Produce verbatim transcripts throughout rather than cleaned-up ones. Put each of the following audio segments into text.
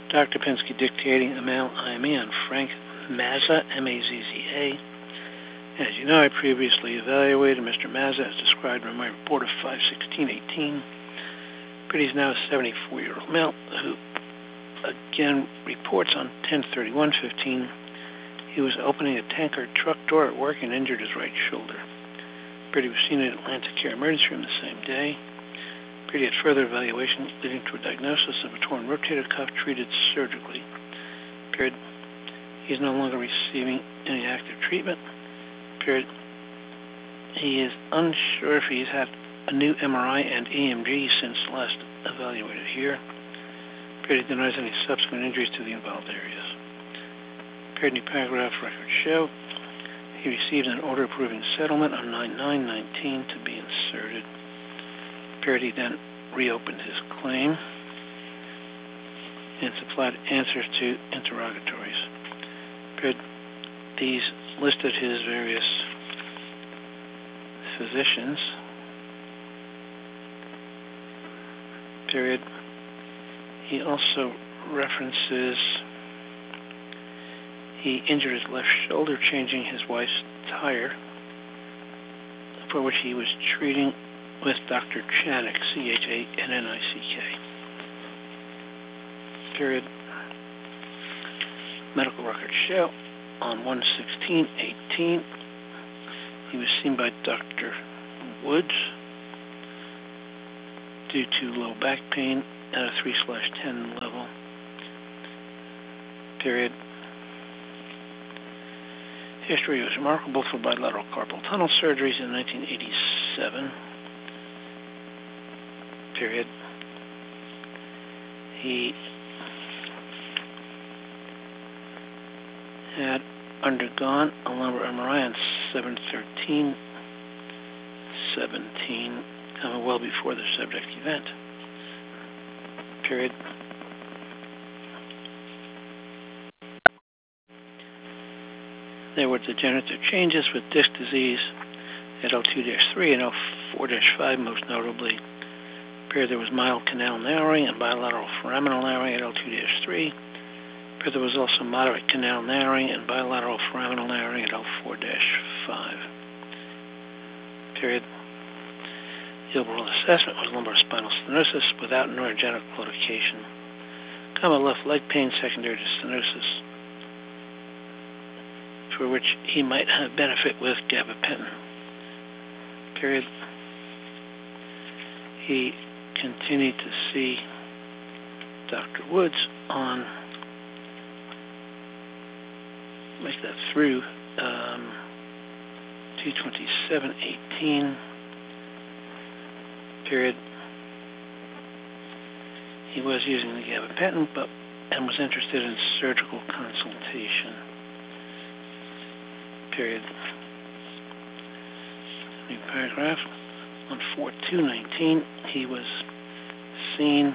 Doctor Pinsky dictating amount I M E on Frank Mazza, M A Z Z A. As you know, I previously evaluated Mister Mazza as described in my report of five sixteen eighteen. But he's now a seventy-four-year-old male who, again, reports on ten thirty-one fifteen. He was opening a tanker truck door at work and injured his right shoulder. Brady was seen at Atlantic Care Emergency Room the same day. Brady had further evaluation leading to a diagnosis of a torn rotator cuff treated surgically. Period. He is no longer receiving any active treatment. Period. He is unsure if he's had a new M R I and E M G since last evaluated here. Period. He denies any subsequent injuries to the involved areas. Period. New paragraph records show he received an order approving settlement on nine nine nineteen to be inserted. Period. He then reopened his claim and supplied answers to interrogatories. Period. These listed his various physicians. Period. He also references he injured his left shoulder changing his wife's tire, for which he was treating with Doctor Chanik, C H A N N I C K. Period. Medical records show on one sixteen eighteen he was seen by Doctor Woods due to low back pain at a three slash ten level. Period. History was remarkable for bilateral carpal tunnel surgeries in nineteen eighty-seven. Period. He had undergone a lumbar M R I on seven thirteen seventeen, uh, well before the subject event. Period. There were degenerative changes with disc disease at L two dash three and L four dash five most notably. Period. There was mild canal narrowing and bilateral foraminal narrowing at L two dash three. Period. There was also moderate canal narrowing and bilateral foraminal narrowing at L four dash five. Period. The overall assessment was lumbar spinal stenosis without neurogenic claudication. Common left leg pain secondary to stenosis, for which he might have benefit with gabapentin. Period. He continued to see Doctor Woods on, make that through, um, two twenty-seven eighteen. Period. He was using the gabapentin, but and was interested in surgical consultation. Period. New paragraph. On four two nineteen, he was seen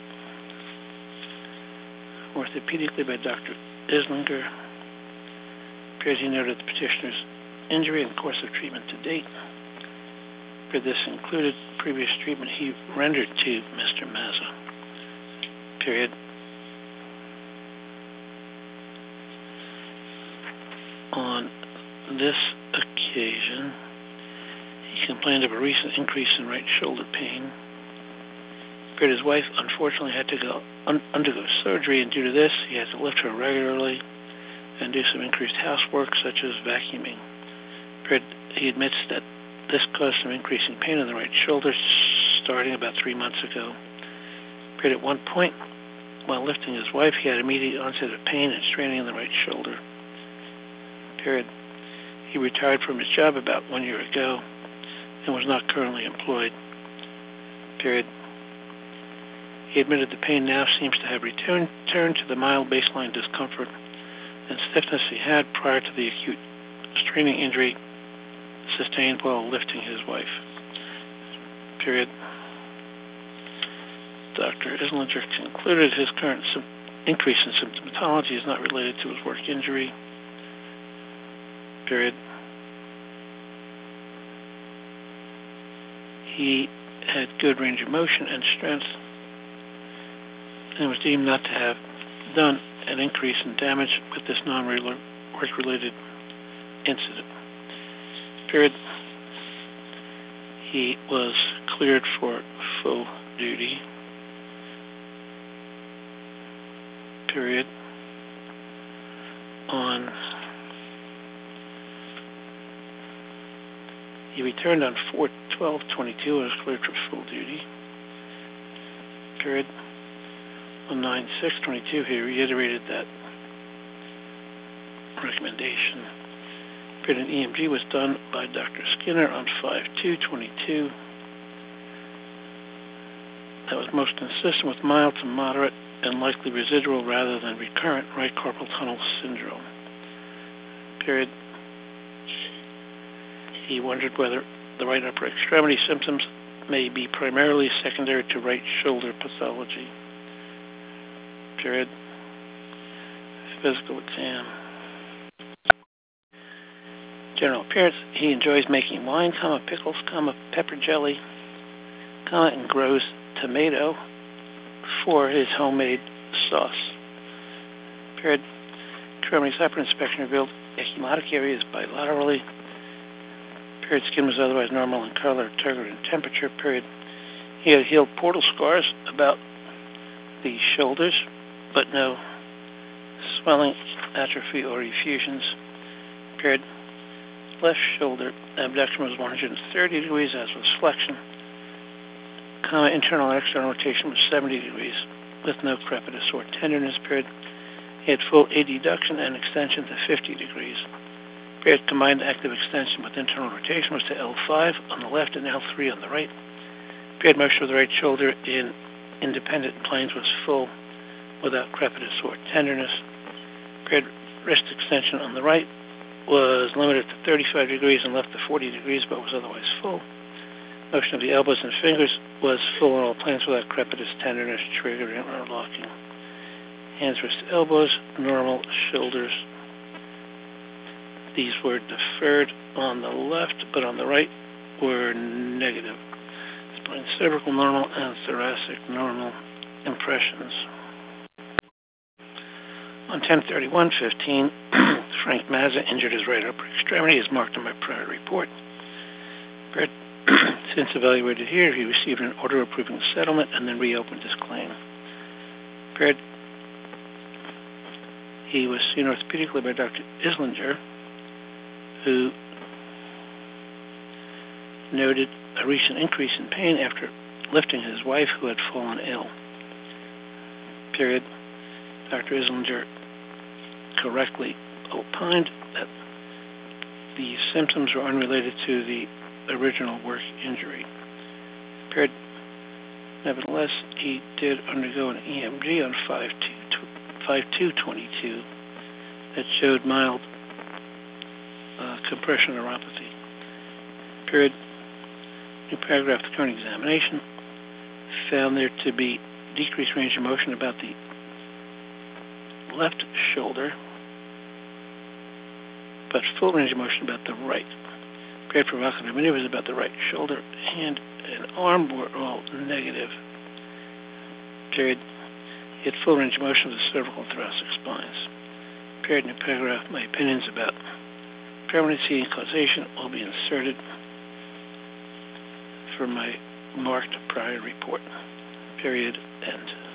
orthopedically by Doctor Islinger. Period. He noted the petitioner's injury and course of treatment to date. Period. This included previous treatment he rendered to Mister Mazza. Period. On this occasion, he complained of a recent increase in right shoulder pain. Period. His wife unfortunately had to go un undergo surgery, and due to this, he had to lift her regularly and do some increased housework, such as vacuuming. Period. He admits that this caused some increasing pain in the right shoulder starting about three months ago. Period. At one point, while lifting his wife, he had immediate onset of pain and straining in the right shoulder. Period. He retired from his job about one year ago and was not currently employed. Period. He admitted the pain now seems to have returned to the mild baseline discomfort and stiffness he had prior to the acute straining injury sustained while lifting his wife. Period. Doctor Islinger concluded his current increase in symptomatology is not related to his work injury. Period. He had good range of motion and strength and was deemed not to have done an increase in damage with this non-regular work-related incident. Period. He was cleared for full duty. Period. On he returned on four twelve twenty-two and was cleared for full duty. Period. On nine six twenty-two, he reiterated that recommendation. Period. An E M G was done by Doctor Skinner on five two twenty-two. That was most consistent with mild to moderate and likely residual rather than recurrent right carpal tunnel syndrome. Period. He wondered whether the right upper extremity symptoms may be primarily secondary to right shoulder pathology. Period. Physical exam. General appearance. He enjoys making wine, comma, pickles, comma, pepper jelly, comma, and grows tomato for his homemade sauce. Period. Extremities upper inspection revealed ecchymotic areas bilaterally. Period. Skin was otherwise normal in color, turgor, and temperature. Period. He had healed portal scars about the shoulders, but no swelling, atrophy, or effusions. Period. Left shoulder abduction was one hundred thirty degrees, as was flexion. Comma, internal and external rotation was seventy degrees, with no crepitus or tenderness. Period. He had full adduction and extension to fifty degrees. Period. Combined active extension with internal rotation was to L five on the left and L three on the right. Period. Motion of the right shoulder in independent planes was full, without crepitus or tenderness. Period. Wrist extension on the right was limited to thirty-five degrees and left to forty degrees, but was otherwise full. Motion of the elbows and fingers was full on all planes without crepitus, tenderness, triggering, or locking. Hands, wrists, elbows, normal. Shoulders, these were deferred on the left, but on the right were negative. Spine, cervical normal, and thoracic normal impressions. On ten thirty-one fifteen, Frank Mazza injured his right upper extremity as marked in my prior report. Since evaluated here, he received an order approving the settlement and then reopened his claim. Period. He was seen orthopedically by Doctor Islinger, who noted a recent increase in pain after lifting his wife, who had fallen ill. Period. Doctor Islinger correctly opined that the symptoms were unrelated to the original work injury. Period. Nevertheless, he did undergo an E M G on five two twenty-two that showed mild uh, compression neuropathy. Period. New paragraph, the current examination found there to be decreased range of motion about the left shoulder, but full range of motion about the right. Period. Provocative maneuvers about the right shoulder, hand, and arm were all negative. Period. He had full range of motion of the cervical and thoracic spines. Period. New paragraph, my opinions about permanency and causation will be inserted for my marked prior report. Period. End.